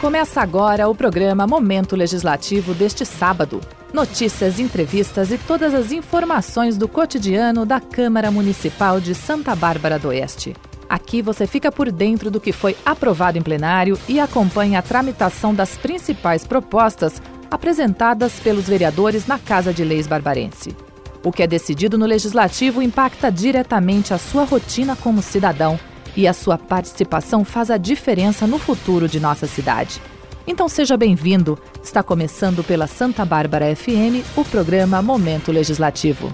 Começa agora o programa Momento Legislativo deste sábado. Notícias, entrevistas e todas as informações do cotidiano da Câmara Municipal de Santa Bárbara do Oeste. Aqui você fica por dentro do que foi aprovado em plenário e acompanha a tramitação das principais propostas apresentadas pelos vereadores na Casa de Leis barbarense. O que é decidido no Legislativo impacta diretamente a sua rotina como cidadão e a sua participação faz a diferença no futuro de nossa cidade. Então seja bem-vindo. Está começando pela Santa Bárbara FM o programa Momento Legislativo.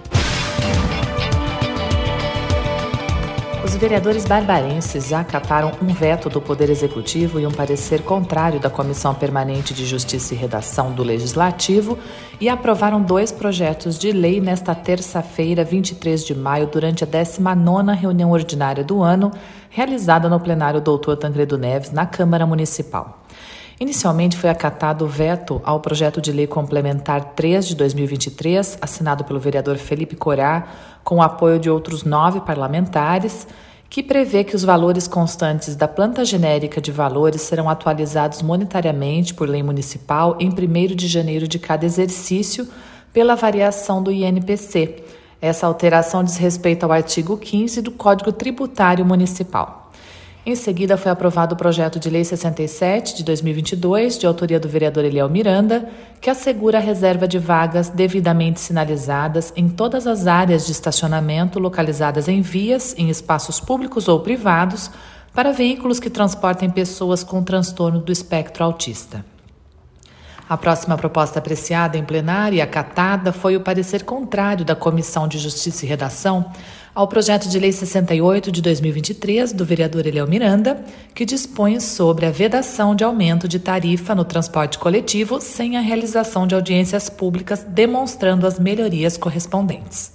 Os vereadores barbarenses já acataram um veto do Poder Executivo e um parecer contrário da Comissão Permanente de Justiça e Redação do Legislativo e aprovaram 2 projetos de lei nesta terça-feira, 23 de maio, durante a 19ª reunião ordinária do ano, realizada no plenário Dr. Tancredo Neves, na Câmara Municipal. Inicialmente foi acatado o veto ao projeto de lei complementar 3 de 2023, assinado pelo vereador Felipe Corá, com o apoio de outros 9 parlamentares, que prevê que os valores constantes da planta genérica de valores serão atualizados monetariamente por lei municipal em 1º de janeiro de cada exercício pela variação do INPC. Essa alteração diz respeito ao artigo 15 do Código Tributário Municipal. Em seguida, foi aprovado o projeto de lei 67 de 2022, de autoria do vereador Eliel Miranda, que assegura a reserva de vagas devidamente sinalizadas em todas as áreas de estacionamento localizadas em vias, em espaços públicos ou privados, para veículos que transportem pessoas com transtorno do espectro autista. A próxima proposta apreciada em plenário e acatada foi o parecer contrário da Comissão de Justiça e Redação ao projeto de lei 68 de 2023 do vereador Eliel Miranda, que dispõe sobre a vedação de aumento de tarifa no transporte coletivo sem a realização de audiências públicas, demonstrando as melhorias correspondentes.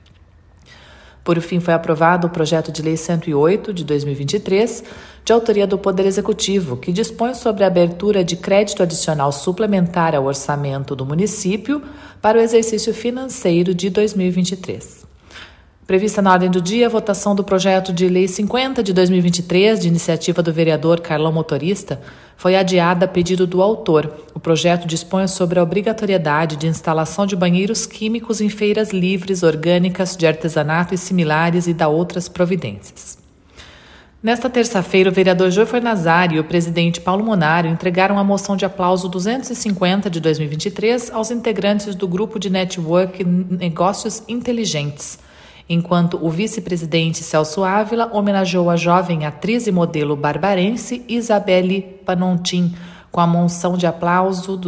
Por fim, foi aprovado o projeto de lei 108 de 2023, de autoria do Poder Executivo, que dispõe sobre a abertura de crédito adicional suplementar ao orçamento do município para o exercício financeiro de 2023. Prevista na ordem do dia a votação do projeto de lei 50 de 2023, de iniciativa do vereador Carlão Motorista, foi adiada a pedido do autor. O projeto dispõe sobre a obrigatoriedade de instalação de banheiros químicos em feiras livres, orgânicas, de artesanato e similares e da outras providências. Nesta terça-feira, o vereador Joy Fornazari e o presidente Paulo Monário entregaram a moção de aplauso 250 de 2023 aos integrantes do grupo de network Negócios Inteligentes, enquanto o vice-presidente Celso Ávila homenageou a jovem atriz e modelo barbarense Isabelle Panontin com a moção de aplauso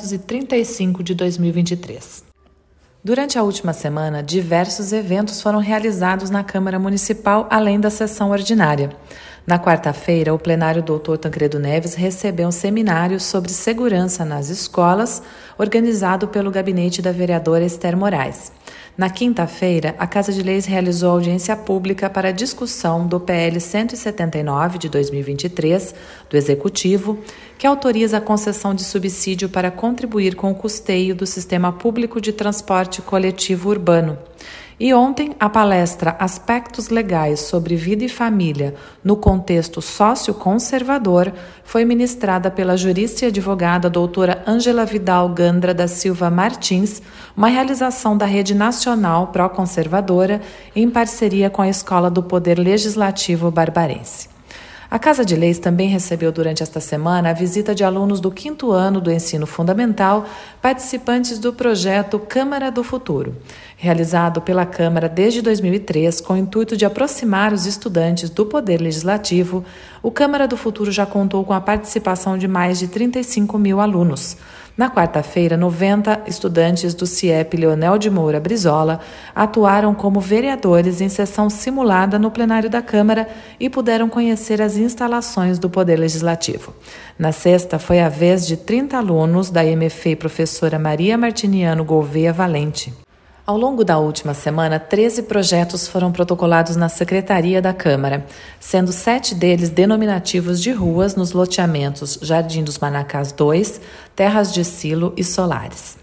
235 de 2023. Durante a última semana, diversos eventos foram realizados na Câmara Municipal, além da sessão ordinária. Na quarta-feira, o plenário Dr. Tancredo Neves recebeu um seminário sobre segurança nas escolas, organizado pelo gabinete da vereadora Esther Moraes. Na quinta-feira, a Casa de Leis realizou audiência pública para discussão do PL 179 de 2023, do Executivo, que autoriza a concessão de subsídio para contribuir com o custeio do Sistema Público de Transporte Coletivo Urbano. E ontem, a palestra Aspectos Legais sobre Vida e Família no Contexto Socioconservador foi ministrada pela jurista e advogada doutora Ângela Vidal Gandra da Silva Martins, uma realização da Rede Nacional Pró-Conservadora em parceria com a Escola do Poder Legislativo Barbarense. A Casa de Leis também recebeu durante esta semana a visita de alunos do 5º ano do ensino fundamental, participantes do projeto Câmara do Futuro, realizado pela Câmara desde 2003 com o intuito de aproximar os estudantes do Poder Legislativo. O Câmara do Futuro já contou com a participação de mais de 35 mil alunos. Na quarta-feira, 90 estudantes do CIEP Leonel de Moura Brizola atuaram como vereadores em sessão simulada no plenário da Câmara e puderam conhecer as instalações do Poder Legislativo. Na sexta, foi a vez de 30 alunos da MFE professora Maria Martiniano Gouveia Valente. Ao longo da última semana, 13 projetos foram protocolados na Secretaria da Câmara, sendo 7 deles denominativos de ruas nos loteamentos Jardim dos Manacás 2, Terras de Silo e Solares.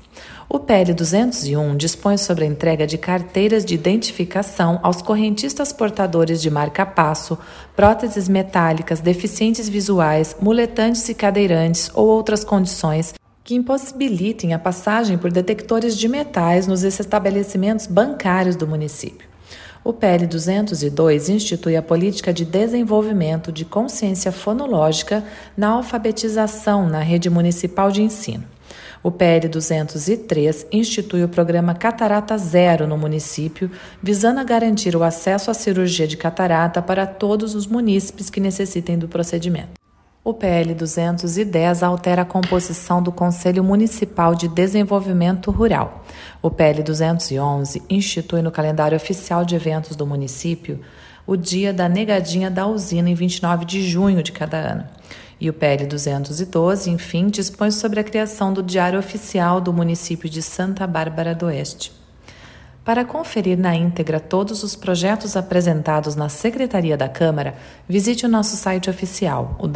O PL 201 dispõe sobre a entrega de carteiras de identificação aos correntistas portadores de marca-passo, próteses metálicas, deficientes visuais, muletantes e cadeirantes ou outras condições que impossibilitem a passagem por detectores de metais nos estabelecimentos bancários do município. O PL 202 institui a política de desenvolvimento de consciência fonológica na alfabetização na rede municipal de ensino. O PL 203 institui o programa Catarata Zero no município, visando a garantir o acesso à cirurgia de catarata para todos os munícipes que necessitem do procedimento. O PL 210 altera a composição do Conselho Municipal de Desenvolvimento Rural. O PL 211 institui no calendário oficial de eventos do município o Dia da Negadinha da Usina em 29 de junho de cada ano. E o PL 212, enfim, dispõe sobre a criação do Diário Oficial do município de Santa Bárbara do Oeste. Para conferir na íntegra todos os projetos apresentados na Secretaria da Câmara, visite o nosso site oficial, o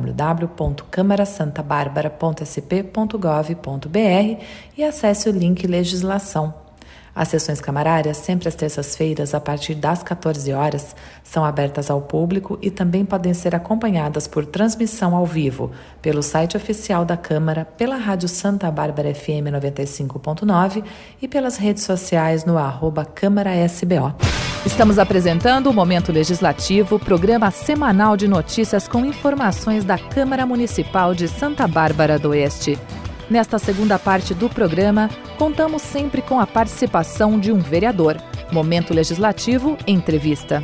www.camarasantabarbara.sp.gov.br e acesse o link Legislação. As sessões camarárias, sempre às terças-feiras, a partir das 14 horas, são abertas ao público e também podem ser acompanhadas por transmissão ao vivo, pelo site oficial da Câmara, pela Rádio Santa Bárbara FM 95.9 e pelas redes sociais no @CâmaraSBO. Estamos apresentando o Momento Legislativo, programa semanal de notícias com informações da Câmara Municipal de Santa Bárbara do Oeste. Nesta segunda parte do programa, contamos sempre com a participação de um vereador. Momento Legislativo, entrevista.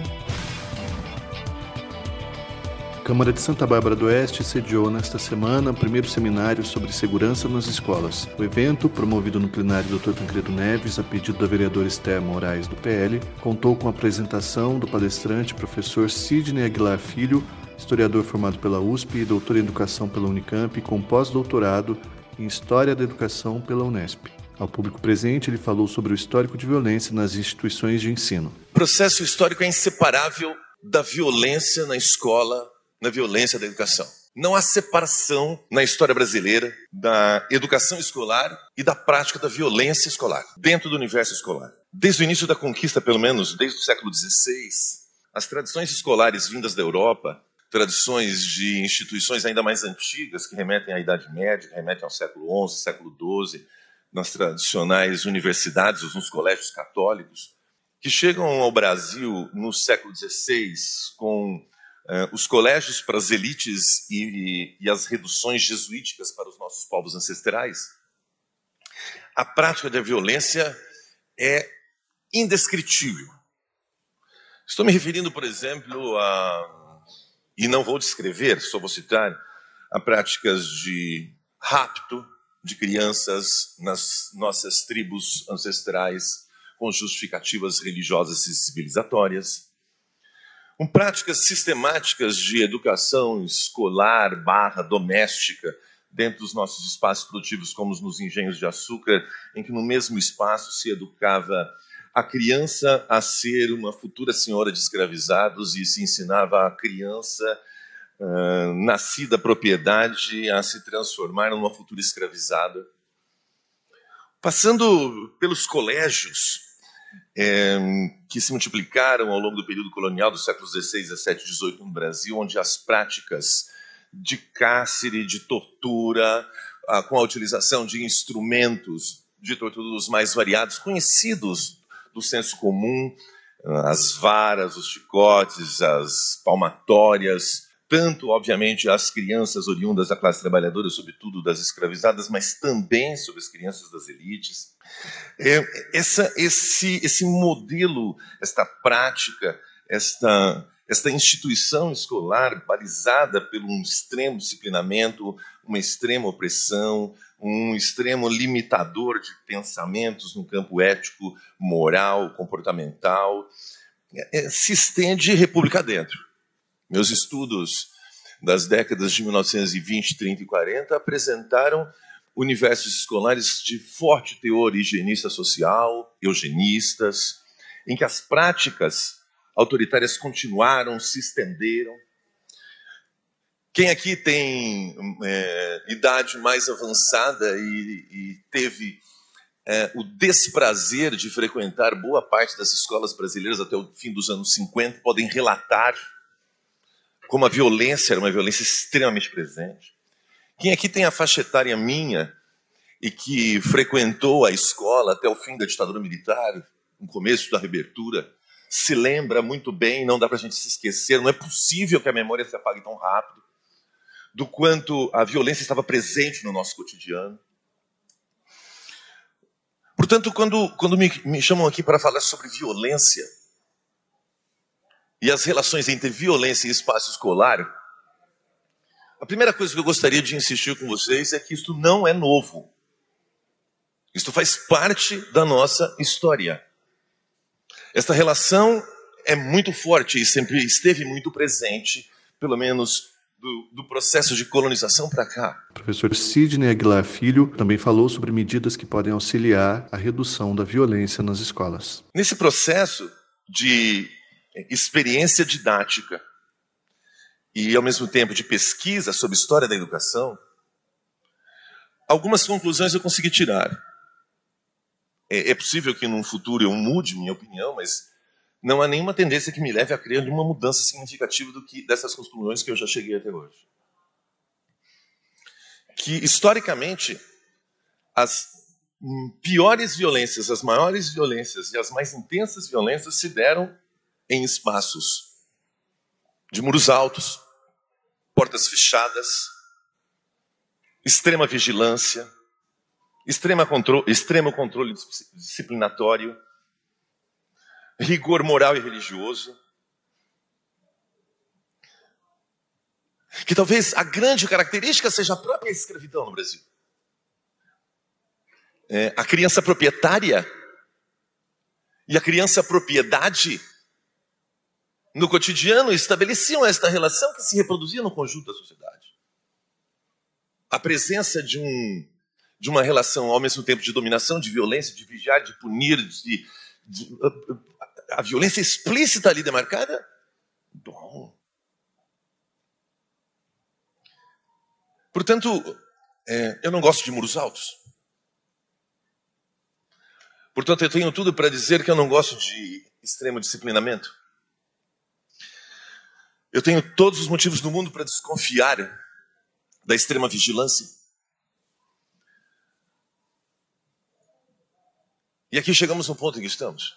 A Câmara de Santa Bárbara do Oeste sediou nesta semana o primeiro seminário sobre segurança nas escolas. O evento, promovido no plenário Dr. Tancredo Neves, a pedido da vereadora Esther Moraes do PL, contou com a apresentação do palestrante professor Sidney Aguilar Filho, historiador formado pela USP e doutor em educação pela Unicamp, com pós-doutorado em História da Educação pela Unesp. Ao público presente, ele falou sobre o histórico de violência nas instituições de ensino. O processo histórico é inseparável da violência na escola, na violência da educação. Não há separação na história brasileira da educação escolar e da prática da violência escolar, dentro do universo escolar. Desde o início da conquista, pelo menos desde o século XVI, as tradições escolares vindas da Europa, tradições de instituições ainda mais antigas, que remetem à Idade Média, que remetem ao século XI, século XII, nas tradicionais universidades, nos colégios católicos, que chegam ao Brasil no século XVI com os colégios para as elites e as reduções jesuíticas para os nossos povos ancestrais. A prática da violência é indescritível. Estou me referindo, por exemplo, e não vou descrever, só vou citar, a práticas de rapto de crianças nas nossas tribos ancestrais, com justificativas religiosas e civilizatórias, com práticas sistemáticas de educação escolar / doméstica dentro dos nossos espaços produtivos, como nos engenhos de açúcar, em que no mesmo espaço se educava a criança a ser uma futura senhora de escravizados e se ensinava a criança nascida propriedade a se transformar numa futura escravizada. Passando pelos colégios que se multiplicaram ao longo do período colonial dos séculos XVI, XVII e XVIII no Brasil, onde as práticas de cárcere, de tortura, com a utilização de instrumentos de tortura dos mais variados, conhecidos do senso comum, as varas, os chicotes, as palmatórias, tanto, obviamente, as crianças oriundas da classe trabalhadora, sobretudo das escravizadas, mas também sobre as crianças das elites. Esse modelo, esta prática, esta instituição escolar balizada por um extremo disciplinamento, uma extrema opressão, um extremo limitador de pensamentos no campo ético, moral, comportamental, se estende república dentro. Meus estudos das décadas de 1920, 30 e 40 apresentaram universos escolares de forte teor higienista social, eugenistas, em que as práticas autoritárias continuaram, se estenderam. Quem aqui tem idade mais avançada e teve o desprazer de frequentar boa parte das escolas brasileiras até o fim dos anos 50 podem relatar como a violência era uma violência extremamente presente. Quem aqui tem a faixa etária minha e que frequentou a escola até o fim da ditadura militar, no começo da reabertura, se lembra muito bem, não dá para a gente se esquecer, não é possível que a memória se apague tão rápido, do quanto a violência estava presente no nosso cotidiano. Portanto, quando me chamam aqui para falar sobre violência e as relações entre violência e espaço escolar, a primeira coisa que eu gostaria de insistir com vocês é que isto não é novo. Isto faz parte da nossa história. Esta relação é muito forte e sempre esteve muito presente, pelo menos do processo de colonização para cá. O professor Sidney Aguilar Filho também falou sobre medidas que podem auxiliar a redução da violência nas escolas. Nesse processo de experiência didática e, ao mesmo tempo, de pesquisa sobre história da educação, algumas conclusões eu consegui tirar. É possível que num futuro eu mude minha opinião, mas não há nenhuma tendência que me leve a crer em uma mudança significativa dessas conclusões que eu já cheguei até hoje. Que, historicamente, as piores violências, as maiores violências e as mais intensas violências se deram em espaços de muros altos, portas fechadas, extrema vigilância, extremo controle disciplinatório, rigor moral e religioso, que talvez a grande característica seja a própria escravidão no Brasil. A criança proprietária e a criança propriedade no cotidiano estabeleciam esta relação que se reproduzia no conjunto da sociedade. A presença de uma relação ao mesmo tempo de dominação, de violência, de vigiar, de punir, a violência explícita ali demarcada. Bom. Portanto, eu não gosto de muros altos. Portanto, eu tenho tudo para dizer que eu não gosto de extremo disciplinamento. Eu tenho todos os motivos do mundo para desconfiar da extrema vigilância. E aqui chegamos no ponto em que estamos.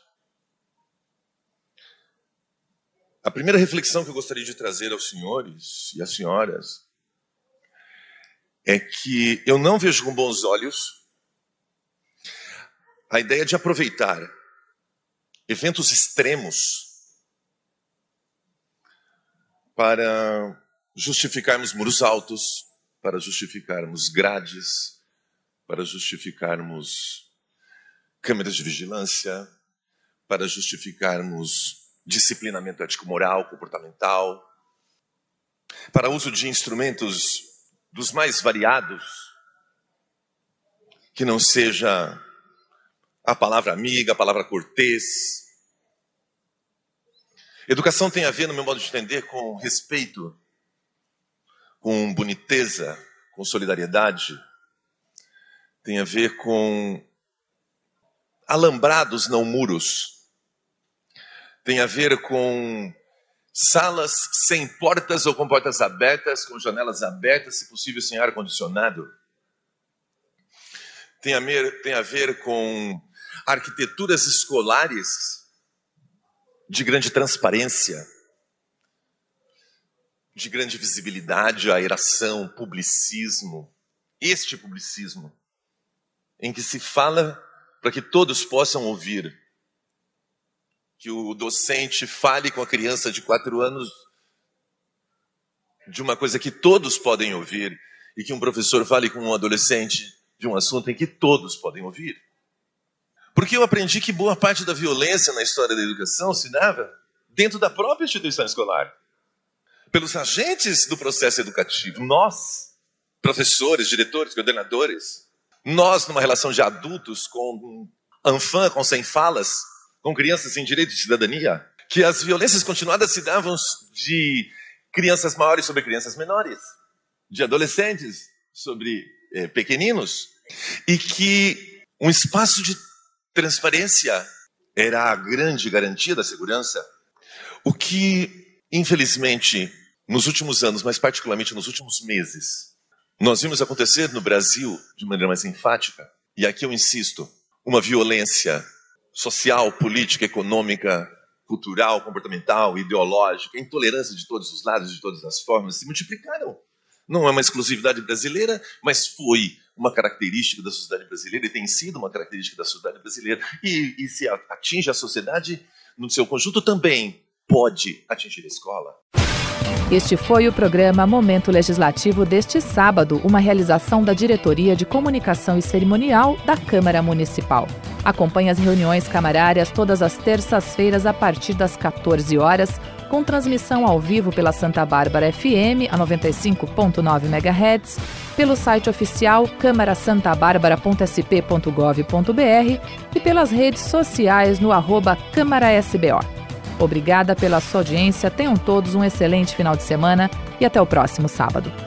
A primeira reflexão que eu gostaria de trazer aos senhores e às senhoras é que eu não vejo com bons olhos a ideia de aproveitar eventos extremos para justificarmos muros altos, para justificarmos grades, para justificarmos câmeras de vigilância, para justificarmos disciplinamento ético-moral, comportamental, para uso de instrumentos dos mais variados, que não seja a palavra amiga, a palavra cortês. Educação tem a ver, no meu modo de entender, com respeito, com boniteza, com solidariedade. Tem a ver com alambrados, não muros. Tem a ver com salas sem portas ou com portas abertas, com janelas abertas, se possível sem ar-condicionado. Tem a ver com arquiteturas escolares de grande transparência, de grande visibilidade, aeração, publicismo. Este publicismo em que se fala para que todos possam ouvir. Que o docente fale com a criança de 4 anos de uma coisa que todos podem ouvir e que um professor fale com um adolescente de um assunto em que todos podem ouvir. Porque eu aprendi que boa parte da violência na história da educação se dava dentro da própria instituição escolar. Pelos agentes do processo educativo. Nós, professores, diretores, coordenadores. Nós, numa relação de adultos com ANFAM, com sem falas, com crianças sem direito de cidadania. Que as violências continuadas se davam de crianças maiores sobre crianças menores. De adolescentes sobre pequeninos. E que Um espaço de transparência era a grande garantia da segurança. O que, infelizmente, nos últimos anos, mas particularmente nos últimos meses, nós vimos acontecer no Brasil de maneira mais enfática, e aqui eu insisto, uma violência social, política, econômica, cultural, comportamental, ideológica, intolerância de todos os lados, de todas as formas, se multiplicaram. Não é uma exclusividade brasileira, mas foi uma característica da sociedade brasileira e tem sido uma característica da sociedade brasileira. E se atinge a sociedade no seu conjunto, também pode atingir a escola. Este foi o programa Momento Legislativo deste sábado, uma realização da Diretoria de Comunicação e Cerimonial da Câmara Municipal. Acompanhe as reuniões camarárias todas as terças-feiras a partir das 14 horas, com transmissão ao vivo pela Santa Bárbara FM, a 95.9 MHz, pelo site oficial camarasantabarbara.sp.gov.br e pelas redes sociais no @CâmaraSBO. Obrigada pela sua audiência, tenham todos um excelente final de semana e até o próximo sábado.